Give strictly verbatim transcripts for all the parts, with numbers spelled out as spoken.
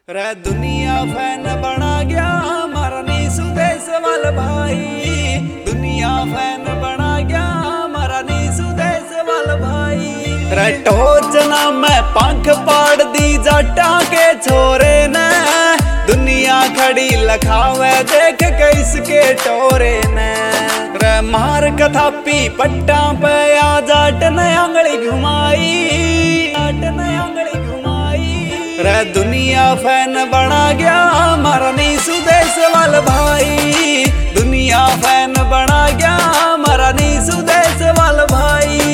रे दुनिया फैन बना गया हमारा नी सुदेश वाल भाई। दुनिया फैन बना गया हमारा नी सुदेश वाल भाई। रे टोचना मैं पंख पाड़ दी जाटा के छोरे ने। दुनिया खड़ी लखावे देख कैसके टोरे ने। रे मार कथापी पट्टा पे आ जाट ने आंगली घुमाई। जाट ने आंगली घुमाई। रे दुनिया फैन बना गया हमारा नी सुदेश वाल भाई। दुनिया फैन बना गया हमारा नी सुदेश वाल भाई।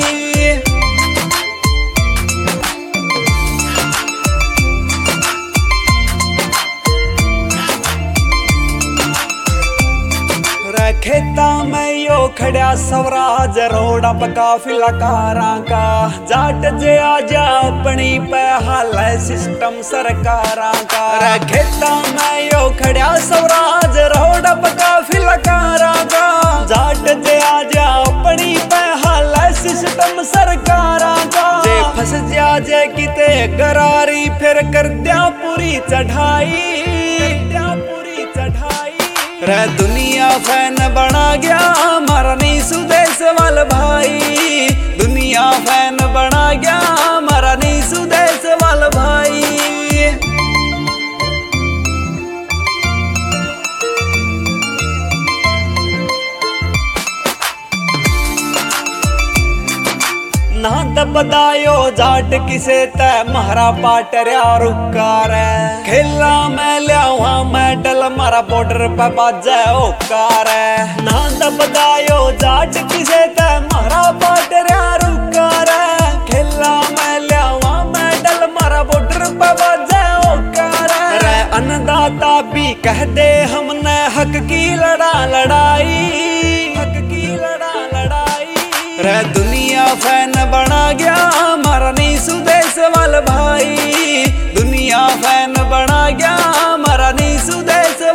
खेता में यो खड़ा स्वराज रोड़ा पका फिला कारा का। जाट जे आजा अपनी पे हाल सिस्टम सरकारा का। रे खेता में यो खड़ा स्वराज रोड़ा पका फिला कारा का। जाट जे आजा अपनी पे हाल सिस्टम सरकारा का। जे फस जा जे किते गरारी फिर कर दिया पूरी चढ़ाई। दिया पूरी चढ़ाई। रे दुनिया फैन बना गया हमारा नी सुदेश वाल भाई। दुनिया फैन बना गया हमारा नी सुदेश वाल भाई। ना दबदायो जाट किसे ते महारा पाटरिया रुकार। खेला मैं लिया मेडल मारा बॉर्डर पे बाजे ओकार। ना दबदायो जाट किसे ते महारा पाटरिया रुकार। खेला मैं लिया मेडल मारा बॉर्डर पे बाजे ओकार। रे अन्नदाता भी कह दे हमने हक की लड़ा लड़ाई। हक की लड़ा लड़ाई। रे दुनिया फैन बना गया हमारा नी सुदेश वाल भाई। दुनिया फैन बना गया हमारा नी सुदेश